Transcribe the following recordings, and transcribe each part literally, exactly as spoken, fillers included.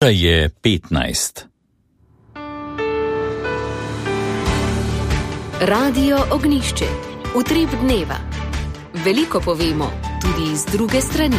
Ura je petnajst. Radio Ognjišče. Utrip dneva. Veliko povemo, tudi iz druge strani.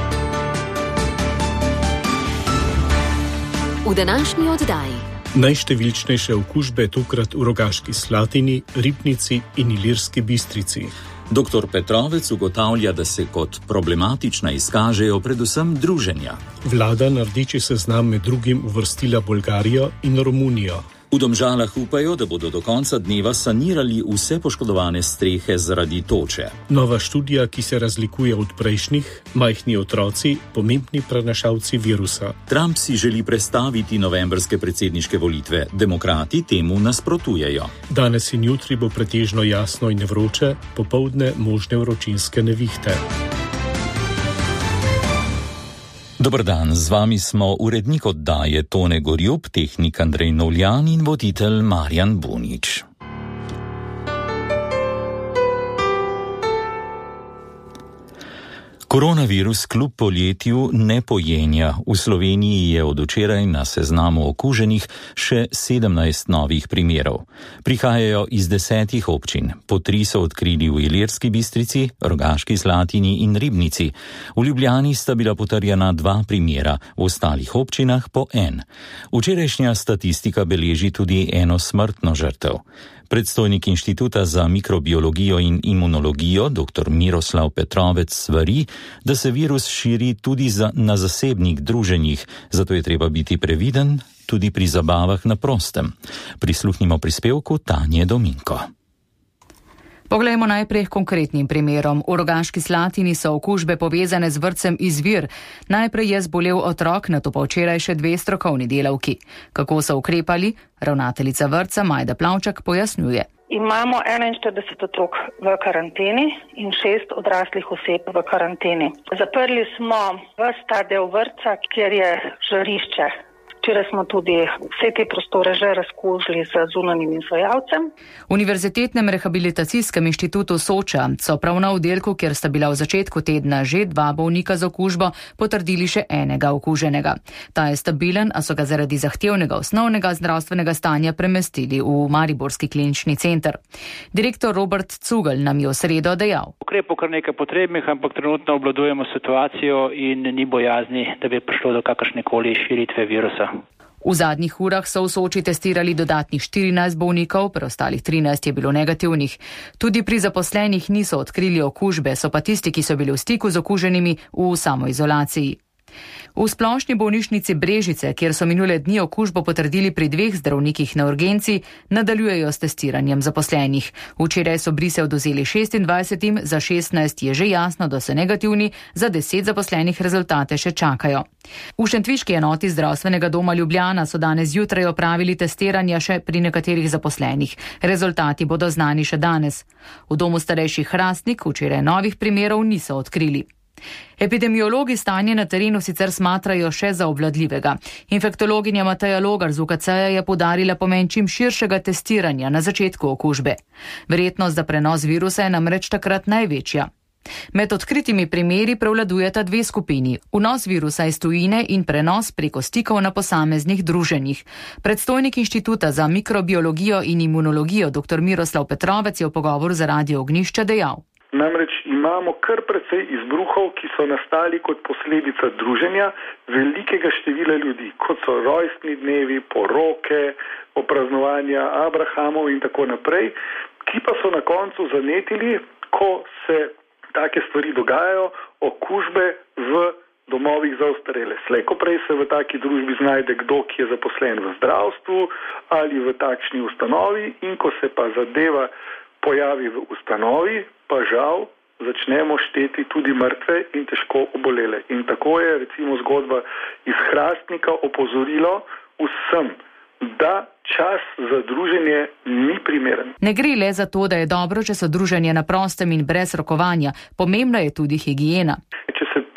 V današnji oddaji. Najštevilčnejše okužbe tokrat v Rogaški Slatini, Ribnici in Ilirski Bistrici. Doktor Petrovec ugotavlja, da se kot problematična izkažejo predvsem druženja. Vlada na rdeči seznam med drugim uvrstila Bolgarijo in Romunijo. V Domžalah upajo, da bodo do konca dneva sanirali vse poškodovane strehe zaradi toče. Nova študija, ki se razlikuje od prejšnjih, majhni otroci, pomembni prenašalci virusa. Trump si želi prestaviti novembrske predsedniške volitve. Demokrati temu nasprotujejo. Danes in jutri bo pretežno jasno in vroče, popoldne možne vročinske nevihte. Dober dan, z vami smo urednik oddaje Tone Gorjup, tehnik Andrej Novljan in voditelj Marjan Bunič. Koronavirus kljub poletju ne pojenja. V Sloveniji je od včeraj na seznamu okuženih še sedemnajst novih primerov. Prihajajo iz desetih občin. Po tri so odkrili v Ilirski Bistrici, Rogaški Slatini in Ribnici. V Ljubljani sta bila potrjena dva primera, v ostalih občinah po en. Včerajšnja statistika beleži tudi eno smrtno žrtev. Predstojnik Inštituta za mikrobiologijo in imunologijo, dr. Miroslav Petrovec, svari, da se virus širi tudi za, na zasebnih druženjih, zato je treba biti previden tudi pri zabavah na prostem. Prisluhnimo prispevku Tanje Dominko. Poglejmo najprej konkretnim primerom. V Rogaški Slatini so okužbe povezane z vrtcem Izvir. Najprej je zbolel otrok, nato pa včeraj še dve strokovni delavki. Kako so ukrepali? Ravnateljica vrtca Majda Plavčak pojasnjuje. Imamo enainštirideset otrok v karanteni in šest odraslih oseb v karanteni. Zaprli smo ves ta del vrtca, kjer je žarišče. Včeraj smo tudi vse te prostore že razkužili z zunanjim izvajalcem. V Univerzitetnem rehabilitacijskem inštitutu Soča so prav na oddelku, kjer sta bila v začetku tedna že dva bolnika z okužbo, potrdili še enega okuženega. Ta je stabilen, a so ga zaradi zahtevnega osnovnega zdravstvenega stanja premestili v Mariborski klinični center. Direktor Robert Cugel nam je v sredo dejal. Ukrepov kar nekaj potrebnih, ampak trenutno obvladujemo situacijo in ni bojazni, da bi prišlo do kakršnekoli širitve virusa. V zadnjih urah so v Soči testirali dodatnih štirinajst bolnikov, preostalih trinajst je bilo negativnih. Tudi pri zaposlenih niso odkrili okužbe, so pa tisti, ki so bili v stiku z okuženimi, v samoizolaciji. V splošni bolnišnici Brežice, kjer so minule dni okužbo potrdili pri dveh zdravnikih na urgenci, nadaljujejo s testiranjem zaposlenih. Včeraj so brise odvzeli šestindvajsetim, za šestnajst je že jasno, da so negativni, za deset zaposlenih rezultate še čakajo. V šentviški enoti zdravstvenega doma Ljubljana so danes zjutraj opravili testiranja še pri nekaterih zaposlenih. Rezultati bodo znani še danes. V domu starejših Hrastnik včeraj novih primerov niso odkrili. Epidemiologi stanje na terenu sicer smatrajo še za obvladljivega. Infektologinja Mateja Logar z U K C-ja je poudarila pomen čim širšega testiranja na začetku okužbe. Verjetnost za prenos virusa je namreč takrat največja. Med odkritimi primeri prevladujeta dve skupini. Vnos virusa iz tujine in prenos preko stikov na posameznih druženjih. Predstojnik Inštituta za mikrobiologijo in imunologijo dr. Miroslav Petrovec je v pogovoru za Radio Ognjišče dejal. Namreč imamo kar precej izbruhov, ki so nastali kot posledica druženja velikega števila ljudi, kot so rojstni dnevi, poroke, opraznovanja Abrahamov in tako naprej, ki pa so na koncu zanetili, ko se take stvari dogajajo, okužbe v domovih za ostarele. Slejko prej se v taki družbi znajde kdo, ki je zaposlen v zdravstvu ali v takšni ustanovi, in ko se pa zadeva pojavi v ustanovi, pa žal začnemo šteti tudi mrtve in težko obolele. In tako je recimo zgodba iz Hrastnika opozorilo vsem, da čas za druženje ni primeren. Ne gre le za to, da je dobro, če so druženje na prostem in brez rokovanja. Pomembna je tudi higiena. Če se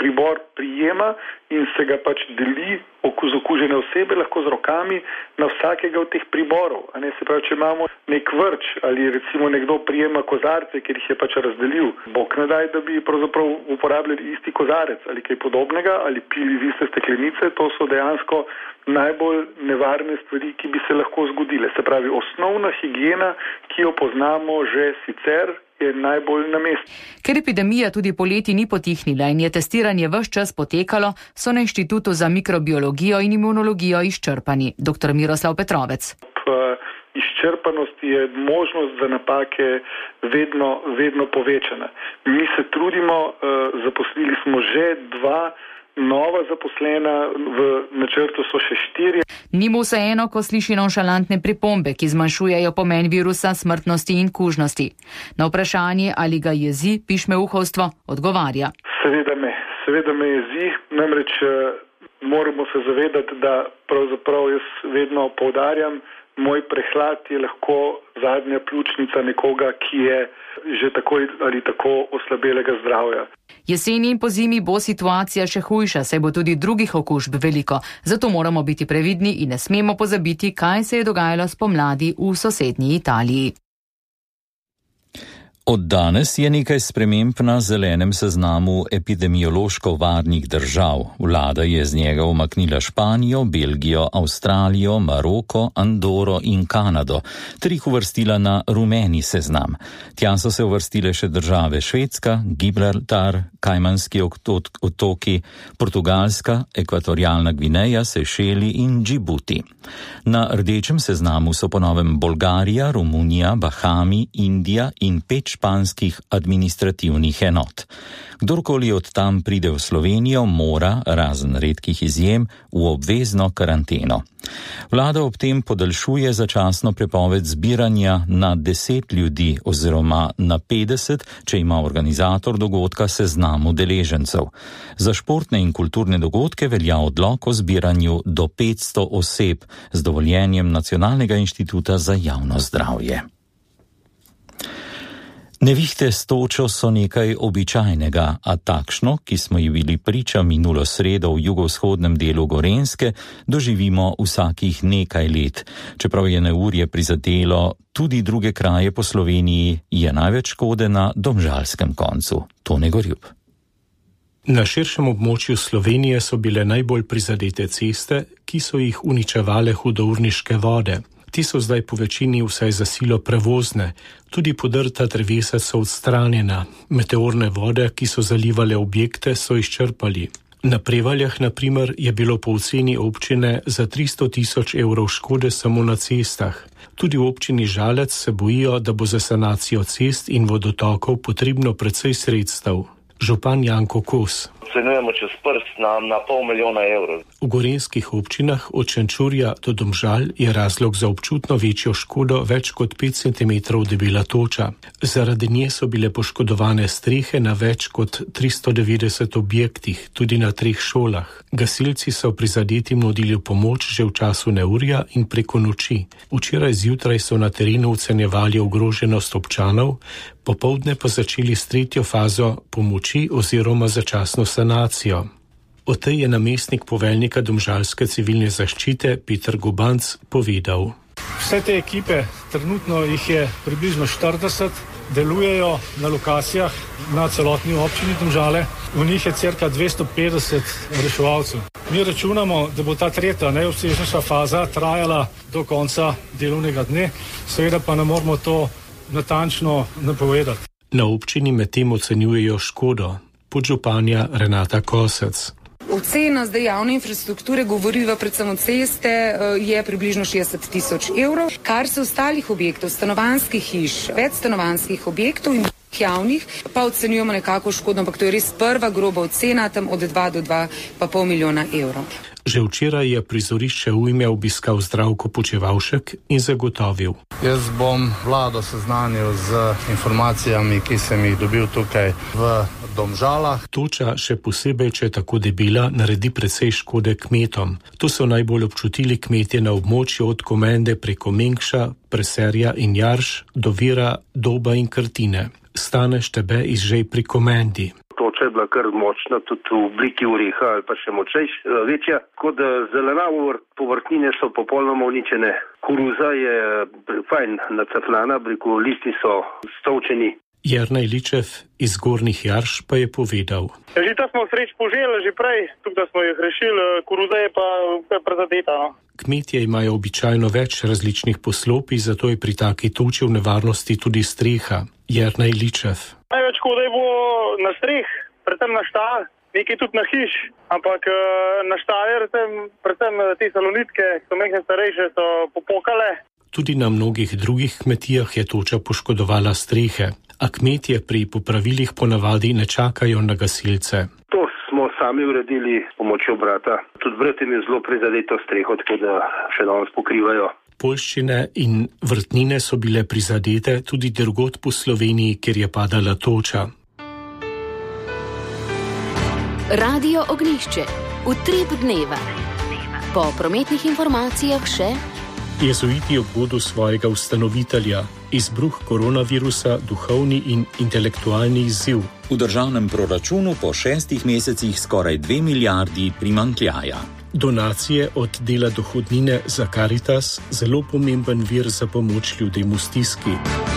pribor prijema in se ga pač deli z okužene osebe, lahko z rokami, na vsakega od teh priborov. A ne, se pravi, če imamo nek vrč ali recimo nekdo prijema kozarce, ker jih je pač razdelil, bog ne daj, da bi pravzaprav uporabljali isti kozarec ali kaj podobnega ali pili iz iste steklenice, to so dejansko najbolj nevarne stvari, ki bi se lahko zgodile. Se pravi, osnovna higiena, ki jo poznamo že sicer, je najbolj na mestu. Ker epidemija tudi poleti ni potihnila in je testiranje ves čas potekalo, so na Inštitutu za mikrobiologijo in imunologijo izčrpani. Doktor Miroslav Petrovec. Izčrpanosti je možnost za napake vedno, vedno povečana. Mi se trudimo, zaposlili smo že dva nova zaposlena, v načrtu so še štiri. Ni mu vseeno, ko sliši nonšalantne pripombe, ki zmanjšujejo pomen virusa, smrtnosti in kužnosti. Na vprašanje, ali ga jezi pišmeuhovstvo, odgovarja. Seveda me, seveda me jezi, namreč moramo se zavedati, da pravzaprav jaz vedno poudarjam, moj prehlad je lahko zadnja pljučnica nekoga, ki je že tako ali tako oslabelega zdravja. Jeseni in pozimi bo situacija še hujša, saj bo tudi drugih okužb veliko. Zato moramo biti previdni in ne smemo pozabiti, kaj se je dogajalo spomladi v sosednji Italiji. Od danes je nekaj sprememb na zelenem seznamu epidemiološko varnih držav. Vlada je z njega umaknila Španijo, Belgijo, Avstralijo, Maroko, Andoro in Kanado, ter jih uvrstila na rumeni seznam. Tja so se uvrstile še države Švedska, Gibraltar, Kajmanski otoki, Portugalska, Ekvatorialna Gvineja, Sejšeli in Džibuti. Na rdečem seznamu so ponovem Bolgarija, Romunija, Bahami, Indija in pet španskih administrativnih enot. Kdorkoli od tam pride v Slovenijo, mora, razen redkih izjem, v obvezno karanteno. Vlada ob tem podaljšuje začasno prepoved zbiranja na deset ljudi oziroma na petdeset, če ima organizator dogodka seznam udeležencev. Za športne in kulturne dogodke velja odlok o zbiranju do petsto oseb z dovoljenjem Nacionalnega inštituta za javno zdravje. Nevihte s točo so nekaj običajnega, a takšno, ki smo ji bili priča minulo sredo v jugovzhodnem delu Gorenjske, doživimo vsakih nekaj let. Čeprav je neurje prizadelo tudi druge kraje po Sloveniji, je največ škode na domžalskem koncu. Tone Gorjub. Na širšem območju Slovenije so bile najbolj prizadete ceste, ki so jih uničevale hudourniške vode. Ti so zdaj po večini vsaj za silo prevozne, tudi podrta drevesa so odstranjena, meteorne vode, ki so zalivale objekte, so izčrpali. Na Prevaljah, na primer, je bilo po oceni občine za tristo tisoč evrov škode samo na cestah. Tudi v občini Žalec se bojijo, da bo za sanacijo cest in vodotokov potrebno precej sredstev. Župan Janko Kos. Ocenjujemo čez prst na, na pol milijona evrov. V gorenjskih občinah od Šenčurja do Domžal je razlog za občutno večjo škodo več kot pet centimetrov debela toča. Zaradi nje so bile poškodovane strehe na več kot tristo devetdeset objektih, tudi na treh šolah. Gasilci so prizadetim nudili pomoč že v času neurja in preko noči. Včeraj zjutraj so na terenu ocenjevali ogroženost občanov, popoldne pa začeli s tretjo fazo pomoči oziroma začasno sanacijo. O tej je namestnik poveljnika domžalske civilne zaščite Peter Gobanc povedal. Vse te ekipe, trenutno jih je približno štirideset, delujejo na lokacijah na celotni občini Domžale. V njih je cirka dvesto petdeset reševalcev. Mi računamo, da bo ta tretja najobsežnejša faza trajala do konca delovnega dne, seveda pa ne moramo to natančno napovedati. Na občini medtem ocenjujejo škodo. Podžupanja Renata Kosec. Ocena zdaj javne infrastrukture, govoriva predvsem o ceste, je približno šestdeset tisoč evrov. Kar se ostalih objektov, stanovanjskih hiš, večstanovanjskih objektov in javnih, pa ocenjujemo nekako škodo, ampak to je res prva groba ocena, tam od dva do dva pa pol milijona evrov. Že včeraj je prizorišče ujme obiskal Zdravko Počevalšek in zagotovil. Jaz bom vlado seznanil z informacijami, ki sem jih dobil tukaj v Domžalah. Toča, še posebej, če je tako debela, naredi precej škode kmetom. To so najbolj občutili kmetje na območju od Komende preko Mengša, Preserja in Jarš do Vira, Doba in Krtine. Stane Štebe iz Žej pri Komendi. toča je bila kar močna, tudi v obliki oreha ali pa še močnejš, večja. Tako da zelenavo povrtnine so popolnoma uničene. Koruza je fajn nacefljana, briku listi so stolčeni. Jernej Ličev iz Gornjih Jarš pa je povedal. Že to smo sreč poželi, že prej, tukaj da smo jih rešili, koruza je pa prezadeta. No? Kmetje imajo običajno več različnih poslopij, zato je pri taki toči v nevarnosti tudi streha. Jernej Ličev. Največ škode je bilo na streh, predvsem na štal, nekaj tudi na hiš, ampak na štale, predvsem te salonitke, ki so mehne starejše, so popokale. Tudi na mnogih drugih kmetijah je toča poškodovala strehe, a kmetje pri popravilih ponavadi ne čakajo na gasilce. To smo sami uredili s pomočjo brata. Tudi brat jim je zelo prizadeto streho, tako da še danes pokrivajo. Poljščine in vrtnine so bile prizadete tudi drugod po Sloveniji, kjer je padala toča. Radio Ognjišče. Utrip dneva. Po prometnih informacijah še jezuiti ob godu svojega ustanovitelja, izbruh koronavirusa, duhovni in intelektualni izziv. V državnem proračunu po šestih mesecih skoraj dve milijardi primanjkljaja. Donacije od dela dohodnine za Karitas, zelo pomemben vir za pomoč ljudem v stiski.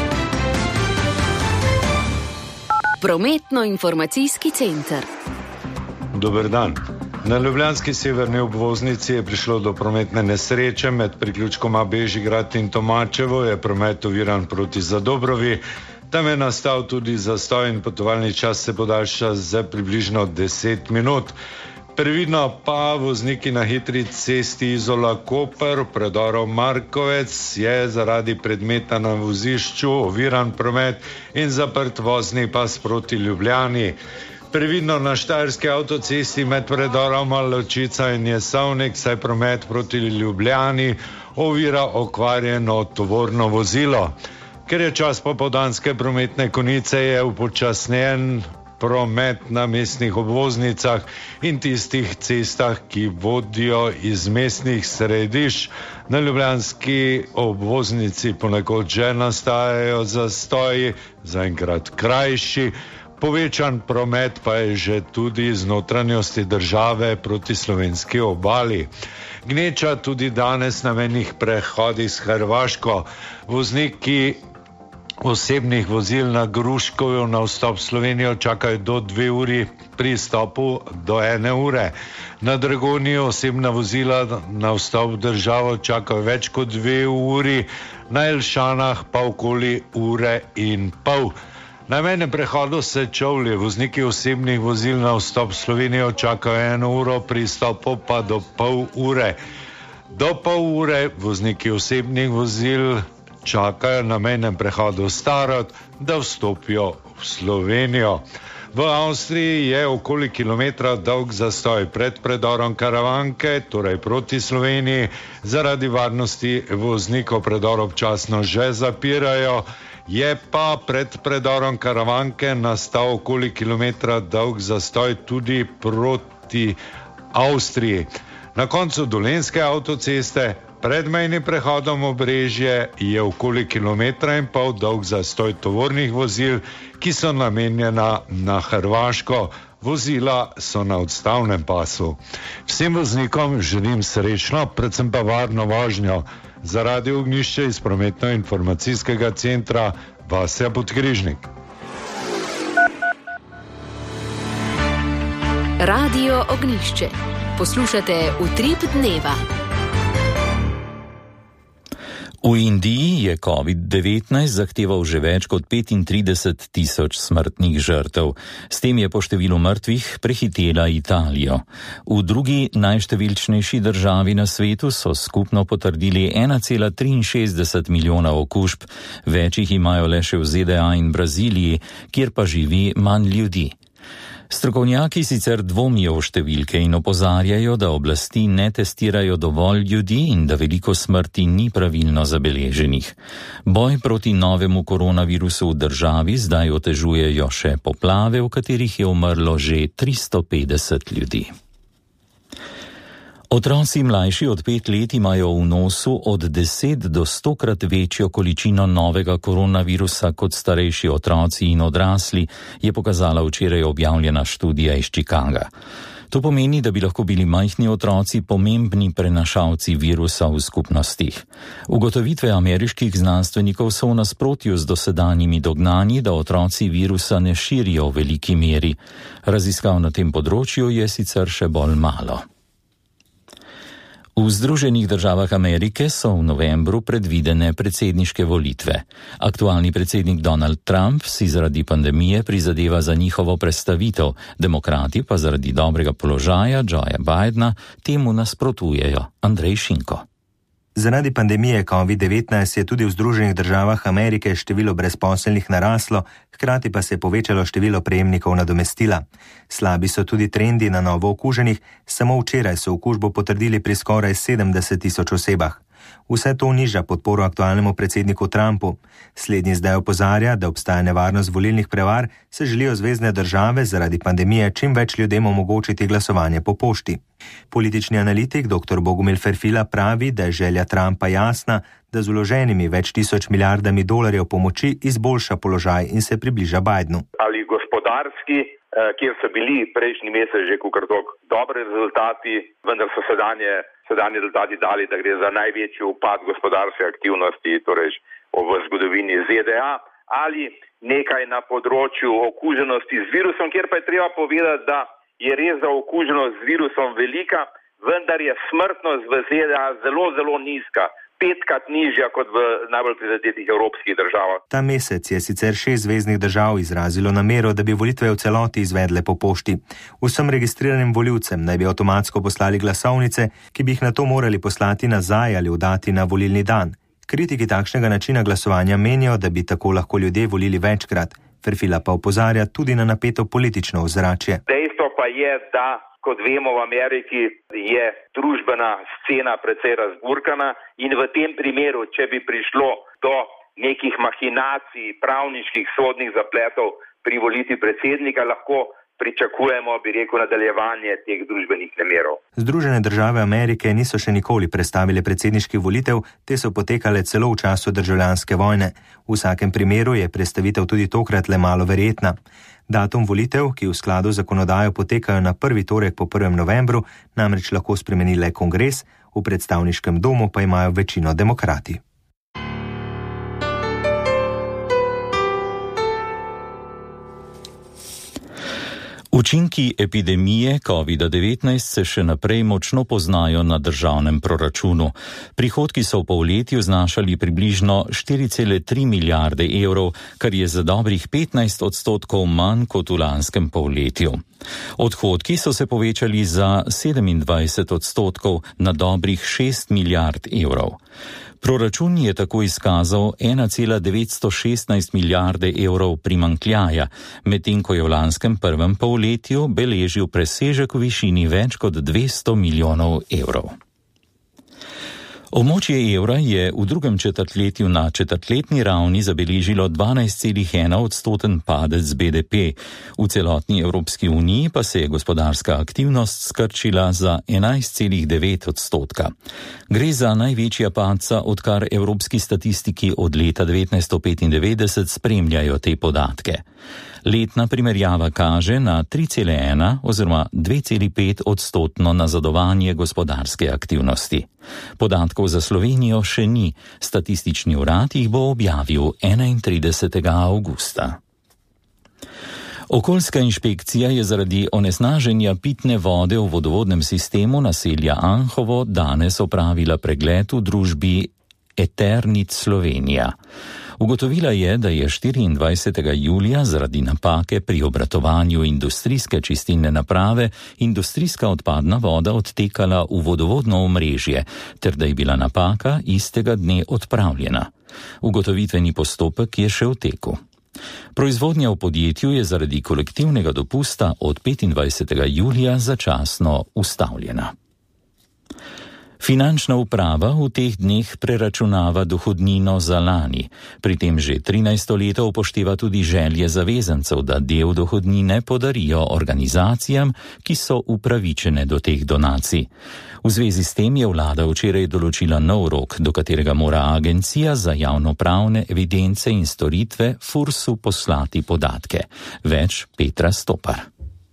Prometno-informacijski center. Dober dan. Na ljubljanski severni obvoznici je prišlo do prometne nesreče med priključkoma Bežigrad in Tomačevo, je promet oviran proti Zadobrovi. Tam je nastal tudi zastoj in potovalni čas se podaljša za približno deset minut. Previdno pa vozniki na hitri cesti Izola-Koper, predorov Markovec, je zaradi predmeta na vozišču oviran promet in zaprt vozni pas proti Ljubljani. Previdno na štajerski avtocesti med predoroma Ločica in Jesovnik, saj promet proti Ljubljani ovira okvarjeno tovorno vozilo. Ker je čas popoldanske prometne konice, je upočasnjen promet na mestnih obvoznicah in tistih cestah, ki vodijo iz mestnih središč. Na ljubljanski obvoznici ponekod že nastajajo zastoji, zaenkrat krajši. Povečan promet pa je že tudi iz notranjosti države proti slovenski obali. Gneča tudi danes na mejnih prehodih s Hrvaško. Vozniki osebnih vozil na Gruškovju na vstop v Slovenijo čakajo do dve uri, pri stopu do ene ure. Na Dragoniji osebna vozila na vstop v državo čakajo več kot dve uri, na Elšanah pa okoli ure in pol. Na mejnem prehodu Sečovlje vozniki osebnih vozil na vstop v Slovenijo čakajo eno uro, pri stopu pa do pol ure. Do pol ure vozniki osebnih vozil čakajo na mejnem prehodu Starod, da vstopijo v Slovenijo. V Avstriji je okoli kilometra dolg zastoj pred predorom Karavanke, torej proti Sloveniji. Zaradi varnosti voznikov predor občasno že zapirajo. Je pa pred predorom Karavanke nastal okoli kilometra dolg zastoj tudi proti Avstriji. Na koncu Dolenjske avtoceste pred mejnim prehodom Obrežje je okoli kilometra in pol dolg zastoj tovornih vozil, ki so namenjena na Hrvaško. Vozila so na odstavnem pasu. Vsem voznikom želim srečno, predvsem pa varno vožnjo. Za Radio Ognjišče iz prometno-informacijskega centra Vasja Podkrižnik. Radio Ognjišče. Poslušate Utrip dneva. V Indiji je covid devetnajst zahteval že več kot petintrideset tisoč smrtnih žrtev. S tem je po številu mrtvih prehitela Italijo. V drugi najštevilčnejši državi na svetu so skupno potrdili ena cela triinšestdeset milijona okužb, več jih imajo le še v Z D A in Braziliji, kjer pa živi manj ljudi. Strokovnjaki sicer dvomijo v številke in opozarjajo, da oblasti ne testirajo dovolj ljudi in da veliko smrti ni pravilno zabeleženih. Boj proti novemu koronavirusu v državi zdaj otežujejo še poplave, v katerih je umrlo že tristo petdeset ljudi. Otroci mlajši od pet let imajo v nosu od deset do stokrat večjo količino novega koronavirusa kot starejši otroci in odrasli, je pokazala včeraj objavljena študija iz Chicaga. To pomeni, da bi lahko bili majhni otroci pomembni prenašalci virusa v skupnostih. Ugotovitve ameriških znanstvenikov so v nasprotju z dosedanjimi dognanji, da otroci virusa ne širijo v veliki meri. Raziskav na tem področju je sicer še bolj malo. V Združenih državah Amerike so v novembru predvidene predsedniške volitve. Aktualni predsednik Donald Trump si zaradi pandemije prizadeva za njihovo prestavitev, demokrati pa zaradi dobrega položaja Joea Bidena temu nasprotujejo. Andrej Šinko. Zaradi pandemije covid devetnajst je tudi v Združenih državah Amerike število brezposelnih naraslo, hkrati pa se je povečalo število prejemnikov nadomestila. Slabi so tudi trendi na novo okuženih, samo včeraj so okužbo potrdili pri skoraj sedemdeset tisoč osebah. Vse to niža podporo aktualnemu predsedniku Trumpu. Slednji zdaj opozarja, da obstaja nevarnost volilnih prevar, se želijo zvezne države zaradi pandemije čim več ljudem omogočiti glasovanje po pošti. Politični analitik dr. Bogumil Ferfila pravi, da je želja Trumpa jasna, da z vloženimi več tisoč milijardami dolarjev pomoči izboljša položaj in se približa Bidenu. Ali gospodarski, kjer so bili prejšnji mesec že kukartok dobri rezultati, vendar so sedanje, sedanje rezultati dali, da gre za največji upad gospodarske aktivnosti, torej v zgodovini Z D A, ali nekaj na področju okuženosti z virusom, kjer pa je treba povedati, da je res za okuženost z virusom velika, vendar je smrtnost v Z D A zelo, zelo nizka. petkrat nižja kot v najbolj prizadetih evropskih državah. Ta mesec je sicer šest zveznih držav izrazilo namero, da bi volitve v celoti izvedle po pošti. Vsem registriranim volivcem naj bi avtomatsko poslali glasovnice, ki bi jih nato morali poslati nazaj ali oddati na volilni dan. Kritiki takšnega načina glasovanja menijo, da bi tako lahko ljudje volili večkrat. Ferfila pa opozarja tudi na napeto politično ozračje. Dejstvo pa je, da kot vemo, v Ameriki je družbena scena precej razburkana in v tem primeru, če bi prišlo do nekih mahinacij, pravniških, sodnih zapletov pri volitvi predsednika, lahko pričakujemo, bi rekel, nadaljevanje teh družbenih nemirov. Združene države Amerike niso še nikoli prestavile predsedniških volitev, te so potekale celo v času državljanske vojne. V vsakem primeru je prestavitev tudi tokrat le malo verjetna. Datum volitev, ki v skladu z zakonodajo potekajo na prvi torek po prvem novembru, namreč lahko spremeni le kongres, v predstavniškem domu pa imajo večino demokrati. Učinki epidemije covid devetnajst se še naprej močno poznajo na državnem proračunu. Prihodki so v polletju znašali približno štiri cele tri milijarde evrov, kar je za dobrih petnajst odstotkov manj kot v lanskem polletju. Odhodki so se povečali za sedemindvajset odstotkov na dobrih šest milijard evrov. Proračun je tako izkazal ena cela devetsto šestnajst milijarde evrov primanjkljaja, medtem ko je v lanskem prvem polletju beležil presežek v višini več kot dvesto milijonov evrov. Območje evra je v drugem četrtletju na četrtletni ravni zabeležilo dvanajst celih ena odstoten padec B D P. V celotni Evropski uniji pa se je gospodarska aktivnost skrčila za enajst celih devet odstotka. Gre za največja padca, odkar evropski statistiki od leta devetnajststo petindevetdeset spremljajo te podatke. Letna primerjava kaže na tri cele ena oziroma dve celi pet odstotno nazadovanje gospodarske aktivnosti. Podatkov za Slovenijo še ni, statistični urad jih bo objavil enaintridesetega avgusta. Okoljska inšpekcija je zaradi onesnaženja pitne vode v vodovodnem sistemu naselja Anhovo danes opravila pregled v družbi Eternit Slovenija. Ugotovila je, da je štiriindvajsetega julija zaradi napake pri obratovanju industrijske čistilne naprave industrijska odpadna voda odtekala v vodovodno omrežje, ter da je bila napaka istega dne odpravljena. Ugotovitveni postopek je še v teku. Proizvodnja v podjetju je zaradi kolektivnega dopusta od petindvajsetega julija začasno ustavljena. Finančna uprava v teh dneh preračunava dohodnino za lani. Pri tem že trinajsto leto upošteva tudi želje zavezancev, da del dohodnine podarijo organizacijam, ki so upravičene do teh donacij. V zvezi s tem je vlada včeraj določila nov rok, do katerega mora Agencija za javnopravne evidence in storitve Fursu poslati podatke. Več Petra Stopar.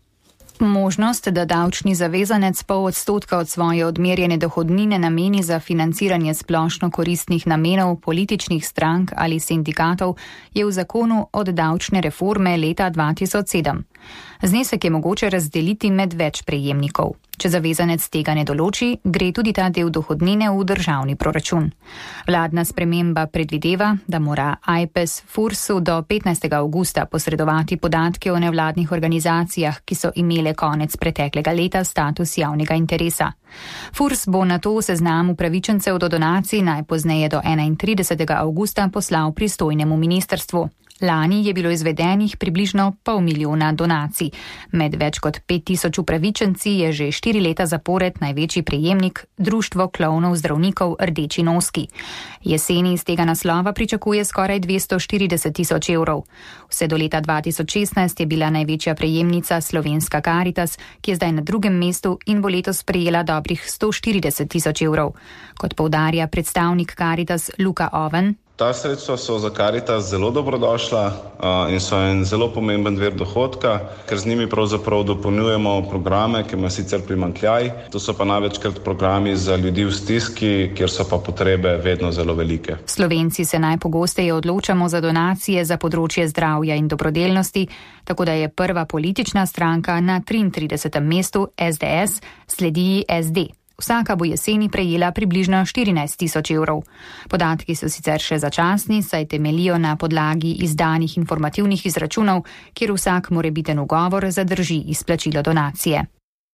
Možnost, da davčni zavezanec pol odstotka od svoje odmerjene dohodnine nameni za financiranje splošno koristnih namenov političnih strank ali sindikatov, je v zakonu od davčne reforme leta dva tisoč sedem. Znesek je mogoče razdeliti med več prejemnikov. Če zavezanec tega ne določi, gre tudi ta del dohodnine v državni proračun. Vladna sprememba predvideva, da mora Ajpes Fursu do petnajstega avgusta posredovati podatke o nevladnih organizacijah, ki so imele konec preteklega leta status javnega interesa. Furs bo na to seznam upravičencev do donacij najpozneje do enaintridesetega avgusta poslal pristojnemu ministrstvu. Lani je bilo izvedenih približno pol milijona donacij. Med več kot pet tisoč upravičenci je že štiri leta zapored največji prejemnik Društvo klovnov zdravnikov Rdeči noski. Jeseni iz tega naslova pričakuje skoraj dvesto štirideset tisoč evrov. Vse do leta dva tisoč šestnajst je bila največja prejemnica Slovenska Karitas, ki je zdaj na drugem mestu in bo letos prejela dobrih sto štirideset tisoč evrov. Kot poudarja predstavnik Karitas Luka Oven, ta sredstva so za Karitas zelo dobrodošla uh, in so en zelo pomemben vir dohodka, ker z njimi pravzaprav dopolnjujemo programe, ki imajo sicer primanjkljaj. To so pa največkrat programi za ljudi v stiski, kjer so pa potrebe vedno zelo velike. Slovenci se najpogosteje odločamo za donacije za področje zdravja in dobrodelnosti, tako da je prva politična stranka na triintridesetem mestu S D S, sledi S D. Vsaka bo jeseni prejela približno štirinajst tisoč evrov. Podatki so sicer še začasni, saj temelijo na podlagi izdanih informativnih izračunov, kjer vsak morebiten ugovor zadrži izplačilo donacije.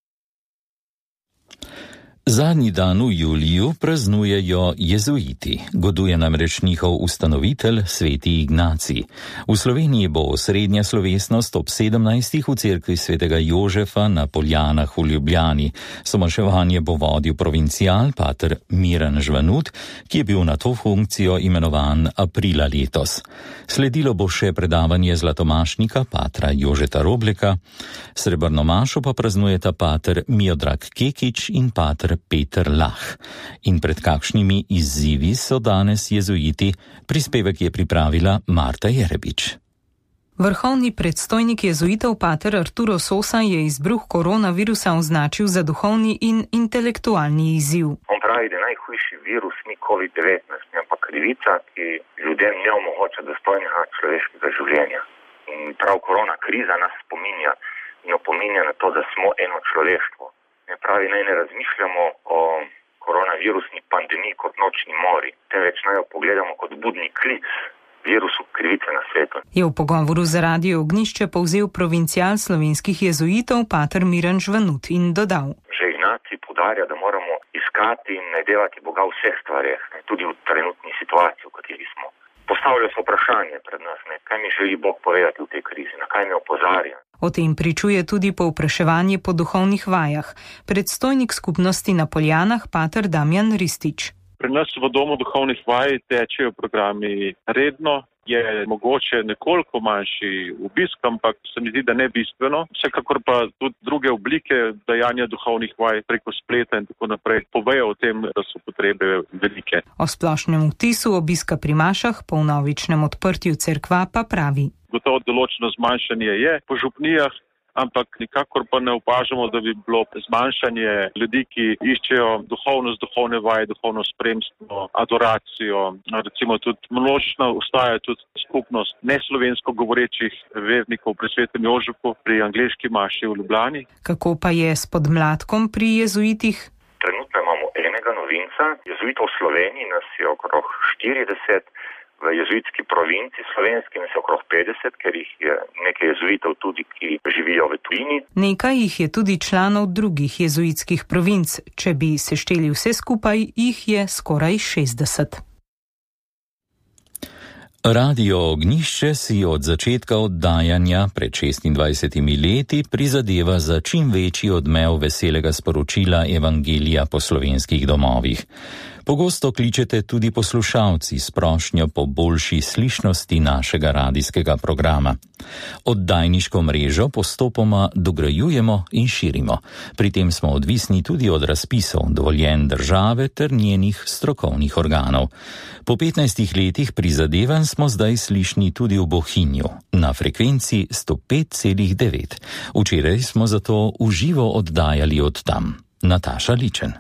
Zadnji dan v juliju praznujejo jezuiti, goduje namreč njihov ustanovitelj sveti Ignacij. V Sloveniji bo osrednja slovesnost ob sedemnajstih v cerkvi svetega Jožefa na Poljanah v Ljubljani. Somaševanje bo vodil provincial pater Miran Žvanut, ki je bil na to funkcijo imenovan aprila letos. Sledilo bo še predavanje zlatomašnika patra Jožeta Robleka, srebrno mašo pa praznujeta pater Miodrag Kekič in pater Peter Lah. In pred kakšnimi izzivi so danes jezuiti? Prispevek je pripravila Marta Jerebič. Vrhovni predstojnik jezuitov pater Arturo Sosa je izbruh koronavirusa označil za duhovni in intelektualni izziv. On pravi, da najhujši virus ni covid devetnajst, ampak krivica, ki ljudem ne omogoča dostojnega človeškega življenja. In prav korona kriza nas spominja in opominja na to, da smo eno človeštvo. Ne pravi, naj ne razmišljamo o koronavirusni pandemiji kot nočni mori, temveč naj jo pogledamo kot budni klic virusu krivice na svetu. Je v pogovoru za Radio Ognjišče povzel provincial slovenskih jezuitov pater Miran Žvanut in dodal. Že Ignacij poudarja, da moramo iskati in najdevati Boga v vseh stvareh, tudi v trenutni situaciji, v kateri smo. Postavlja se vprašanje pred nas, ne, kaj mi želi Bog povedati v tej krizi, na kaj me opozarja. O tem pričuje tudi povpraševanje po duhovnih vajah. Predstojnik skupnosti na Poljanah, pater Damjan Ristič. Pri nas v domu duhovnih vaj tečejo programi redno, je mogoče nekoliko manjši obisk, ampak se mi zdi, da ne bistveno. Vsekakor pa tudi druge oblike dajanja duhovnih vaj preko spleta in tako naprej povejo o tem, da so potrebe velike. O splošnem vtisu obiska pri mašah po vnovičnem odprtju cerkva pa pravi. Gotovo določeno zmanjšanje je po župnijah, ampak nikakor pa ne opažamo, da bi bilo zmanjšanje ljudi, ki iščejo duhovnost, duhovne vaje, duhovno spremstvo, adoracijo. Recimo tudi množična ostaja tudi skupnost neslovensko govorečih vernikov pri svetem Jožefu, pri angleški maši v Ljubljani. Kako pa je s podmladkom pri jezuitih? Trenutno imamo enega novinca, jezuitov v Sloveniji nas je okrog štirideset, v jezuitski provinci slovenski nas je okrog petdeset, ker jih je nekaj jezuitov tudi, ki živijo v tujini. Nekaj jih je tudi članov drugih jezuitskih provinc. Če bi sešteli vse skupaj, jih je skoraj šestdeset. Radio Ognišče si od začetka oddajanja pred šestindvajsetimi leti prizadeva za čim večji odmev veselega sporočila Evangelija po slovenskih domovih. Pogosto kličete tudi poslušalci s prošnjo po boljši slišnosti našega radijskega programa. Oddajniško mrežo postopoma dograjujemo in širimo. Pri tem smo odvisni tudi od razpisov, dovoljenj države ter njenih strokovnih organov. Po petnajstih letih prizadevanj smo zdaj slišni tudi v Bohinju, na frekvenci sto pet celih devet. Včeraj smo zato v živo oddajali od tam. Nataša Ličen.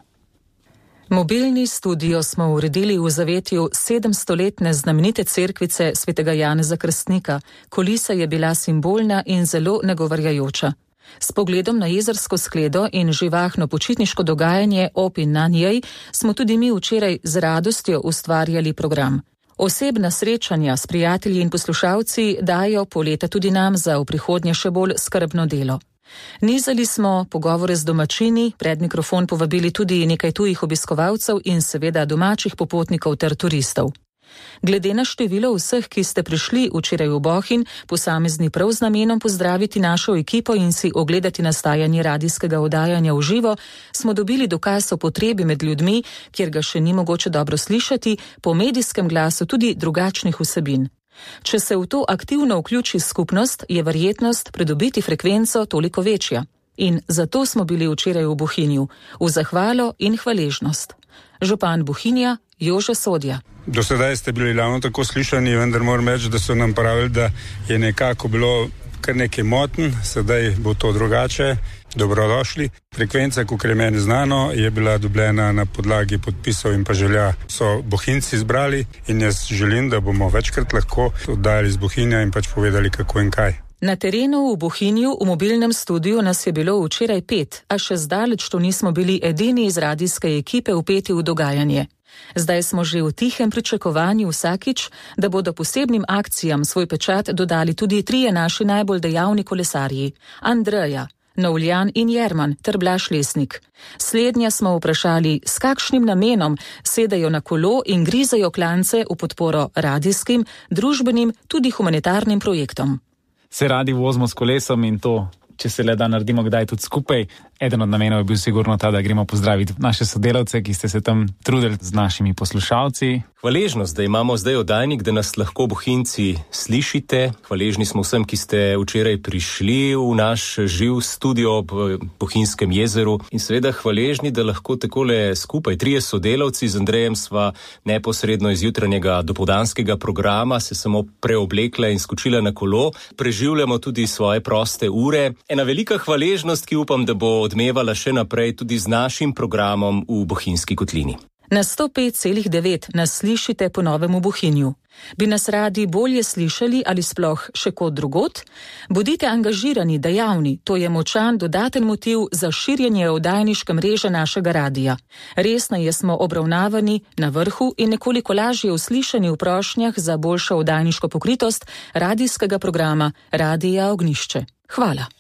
Mobilni studio smo uredili v zavetju sedemstoletne znamenite cerkvice svetega Janeza Krstnika. Kulisa je bila simbolna in zelo nagovarjajoča. S pogledom na jezersko skledo in živahno počitniško dogajanje ob in na njej smo tudi mi včeraj z radostjo ustvarjali program. Osebna srečanja s prijatelji in poslušalci dajo poleta tudi nam za v prihodnje še bolj skrbno delo. Nizali smo pogovore z domačini, pred mikrofon povabili tudi nekaj tujih obiskovalcev in seveda domačih popotnikov ter turistov. Glede na število vseh, ki ste prišli včeraj v Bohinj, posamezni prav z namenom pozdraviti našo ekipo in si ogledati nastajanje radijskega oddajanja v živo, smo dobili dokaz o potrebi med ljudmi, kjer ga še ni mogoče dobro slišati, po medijskem glasu tudi drugačnih vsebin. Če se v to aktivno vključi skupnost, je verjetnost pridobiti frekvenco toliko večja. In zato smo bili včeraj v Bohinju, v zahvalo in hvaležnost. Župan Bohinja Jože Sodja. Do sedaj ste bili ravno tako slišani, vendar moram reči, da so nam pravili, da je nekako bilo kar nekaj motenj, sedaj bo to drugače. Dobrodošli. Frekvenca, kakor je meni znano, je bila dobljena na podlagi podpisov in pa želja. So Bohinjci izbrali in jaz želim, da bomo večkrat lahko oddajali z Bohinja in pač povedali kako in kaj. Na terenu v Bohinju v mobilnem studiu nas je bilo včeraj pet, a še zdaleč to nismo bili edini iz radijske ekipe vpeti v dogajanje. Zdaj smo že v tihem pričakovanju vsakič, da bodo posebnim akcijam svoj pečat dodali tudi trije naši najbolj dejavni kolesarji. Andreja, Novljan in Jerman ter Blaž Lesnik. Slednja smo vprašali, s kakšnim namenom sedajo na kolo in grizajo klance v podporo radijskim, družbenim, tudi humanitarnim projektom. Se radi vozimo s kolesom in to, če se le da naredimo kdaj tudi skupaj. Eden od namenov je bil sigurno ta, da gremo pozdraviti naše sodelavce, ki ste se tam trudili z našimi poslušalci. Hvaležnost, da imamo zdaj oddajnik, da nas lahko Bohinjci slišite. Hvaležni smo vsem, ki ste včeraj prišli v naš živ studio ob Bohinjskem jezeru. In seveda hvaležni, da lahko takole skupaj, trije sodelavci z Andrejem sva neposredno iz jutranjega dopoldanskega programa se samo preoblekla in skočila na kolo. Preživljamo tudi svoje proste ure. Ena velika hvaležnost, ki upam, da bo odmevala še naprej tudi z našim programom v Bohinjski kotlini. Na sto pet celih devet nas slišite po novem v Bohinju. Bi nas radi bolje slišali ali sploh še kot drugot? Bodite angažirani, dejavni, to je močan dodaten motiv za širjenje oddajniške mreže našega radija. Resneje smo obravnavani na vrhu in nekoliko lažje uslišani v prošnjah za boljšo oddajniško pokritost radijskega programa Radija Ognišče. Hvala.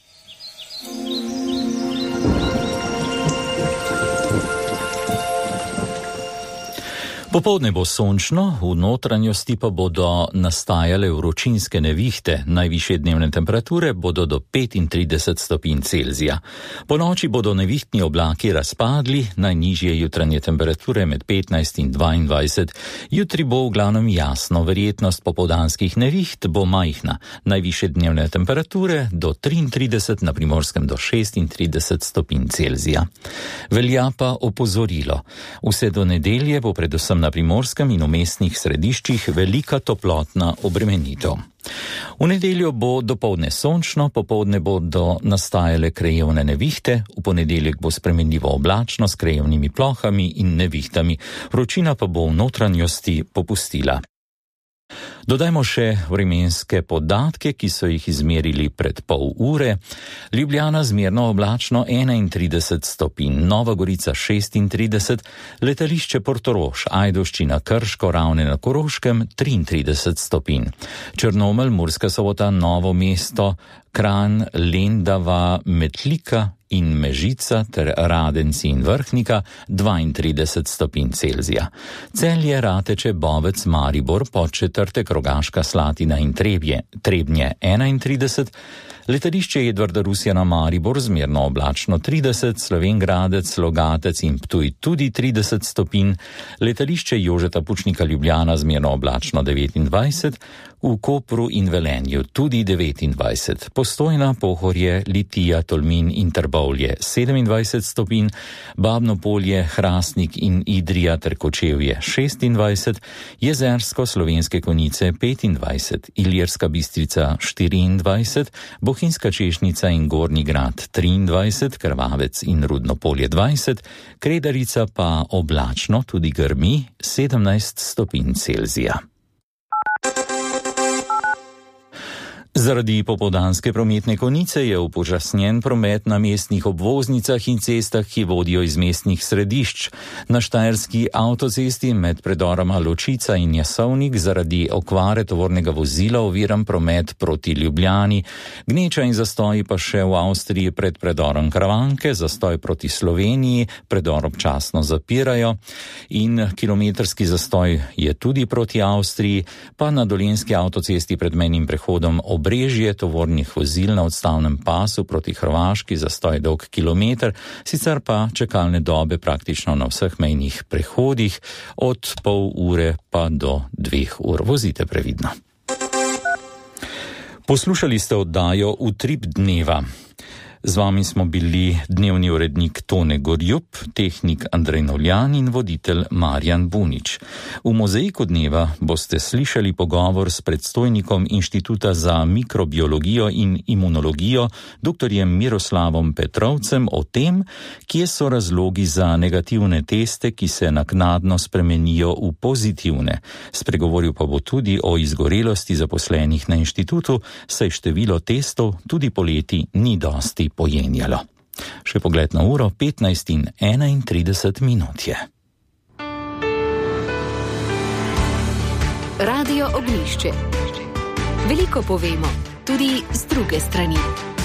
Popoldne bo sončno, v notranjosti pa bodo nastajale vročinske nevihte, najvišje dnevne temperature bodo do petintrideset stopinj Celzija. Po noči bodo nevihtni oblaki razpadli, najnižje jutranje temperature med petnajst in dvaindvajset. Jutri bo v glavnem jasno, verjetnost popoldanskih neviht bo majhna, najvišje dnevne temperature do triintrideset, na Primorskem do šestintrideset stopinj Celzija. Velja pa opozorilo, vse do nedelje bo predvsem na Primorskem in v mestnih središčih velika toplotna obremenitev. V nedeljo bo dopoldne sončno, popoldne bodo nastajale krajevne nevihte, v ponedeljek bo spremenljivo oblačno s krajevnimi plohami in nevihtami, vročina pa bo v notranjosti popustila. Dodajmo še vremenske podatke, ki so jih izmerili pred pol ure. Ljubljana zmerno oblačno enaintrideset stopinj, Nova Gorica šestintrideset, letališče Portorož, Ajdovščina, Krško, Ravne na Koroškem triintrideset stopinj. Črnomelj, Murska Sobota, Novo mesto, Kranj, Lendava, Metlika in Mežica ter Radenci in Vrhnika dvaintrideset stopinj Celzija. Celje, Rateče, Bovec, Maribor, Podčetrtek, Rogaška Slatina in Trebje, Trebnje enaintrideset, letališče Edvarda Rusjana Maribor zmerno oblačno trideset, Slovenj Gradec, Logatec in Ptuj tudi trideset stopinj, letališče Jožeta Pučnika Ljubljana zmerno oblačno devetindvajset, v Kopru in Velenju tudi devetindvajset, Postojna, Pohorje, Litija, Tolmin in Trbovlje sedemindvajset stopinj, Babno Polje, Hrastnik in Idrija ter Kočevje šestindvajset, Jezersko, Slovenske Konjice petindvajset, Ilirska Bistrica štiriindvajset, Bohinjska Češnica in Gornji Grad triindvajset, Krvavec in Rudno Polje dvajset, Kredarica pa oblačno tudi grmi sedemnajst stopinj Celzija. Zaradi popoldanske prometne konice je upočasnjen promet na mestnih obvoznicah in cestah, ki vodijo iz mestnih središč. Na štajerski avtocesti med predoroma Ločica in Jasovnik zaradi okvare tovornega vozila oviran promet proti Ljubljani. Gneča in zastoji pa še v Avstriji pred predorom Kravanke, zastoj proti Sloveniji, predor občasno zapirajo in kilometrski zastoj je tudi proti Avstriji, pa na dolenjski avtocesti pred mejnim prehodom Obrežje tovornih vozil na odstavnem pasu proti Hrvaški zastoj dolg kilometer, sicer pa čakalne dobe praktično na vseh mejnih prehodih od pol ure pa do dveh ur. Vozite previdno. Poslušali ste oddajo Utrip dneva. Z vami smo bili dnevni urednik Tone Gorjup, tehnik Andrej Novljan in voditelj Marjan Bunič. V mozaiku dneva boste slišali pogovor s predstojnikom Inštituta za mikrobiologijo in imunologijo, doktorjem Miroslavom Petrovcem, o tem, kje so razlogi za negativne teste, ki se naknadno spremenijo v pozitivne. Spregovoril pa bo tudi o izgorelosti zaposlenih na inštitutu, saj število testov tudi poleti ni dosti pojenjalo. Še pogled na uro, petnajst in enaintrideset minut je. Radio Ognjišče. Veliko povemo, tudi z druge strani.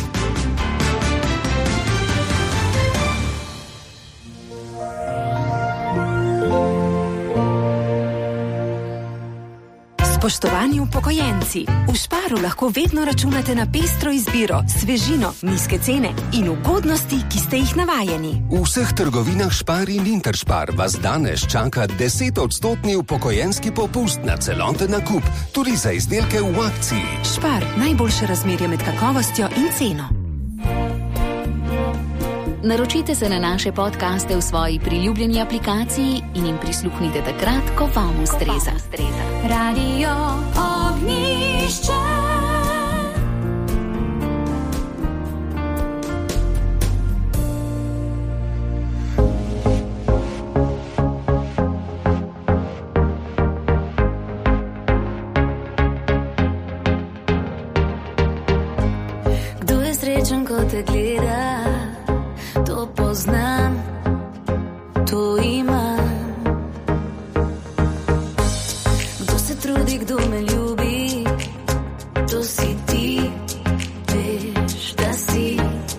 Spoštovani upokojenci, v Sparu lahko vedno računate na pestro izbiro, svežino, nizke cene in ugodnosti, ki ste jih navajeni. V vseh trgovinah Spar in Interspar vas danes čaka desetodstotni upokojenski popust na celoten nakup, tudi za izdelke v akciji. Spar, najboljše razmerje med kakovostjo in ceno. Naročite se na naše podcaste v svoji priljubljeni aplikaciji in jim prisluhnite takrat, ko vam ustreza. Radio Ognjišče. Kdo je srečen, ko te gleda? To poznam, to imam. Kdo se trudi, kdo me ljubi, to si ti, veš, da si.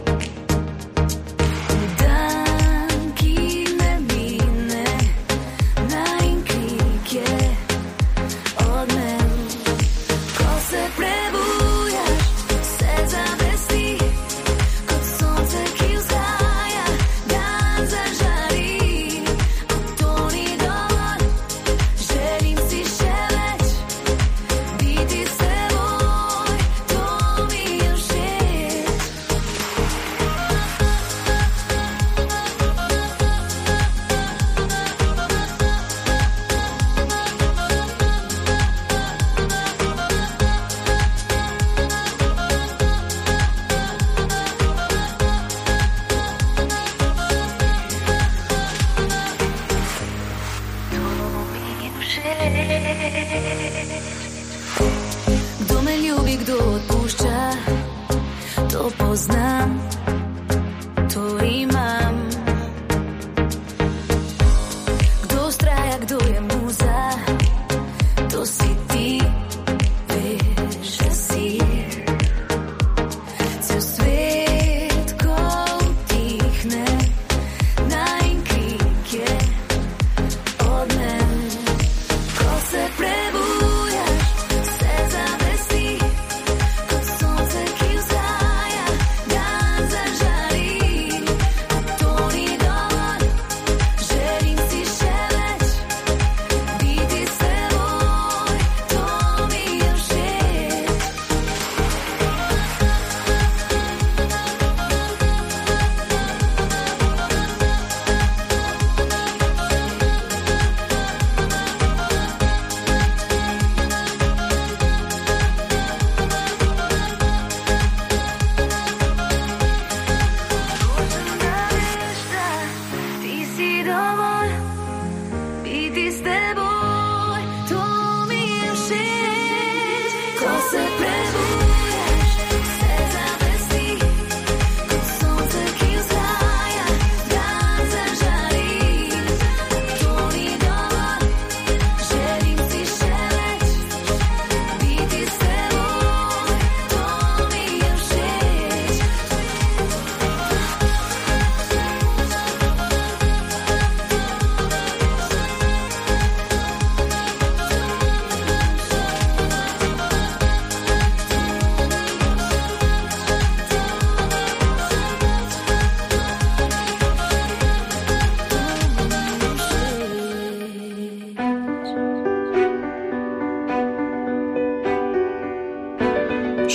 Dan, ki ne mine, naenkrat je odmev. Ko se prebujaš, se zavesti, kot sonce, ki vzhaja, dan zažari. A to ni dovolj, želim si še več, biti s teboj, to mi je všeč. Kdo me ljubi, kdo odpušča, to poznam, to imam. Kdo vztraja, kdo je muza, to si ti, veš, da si. Cel svet, ko ti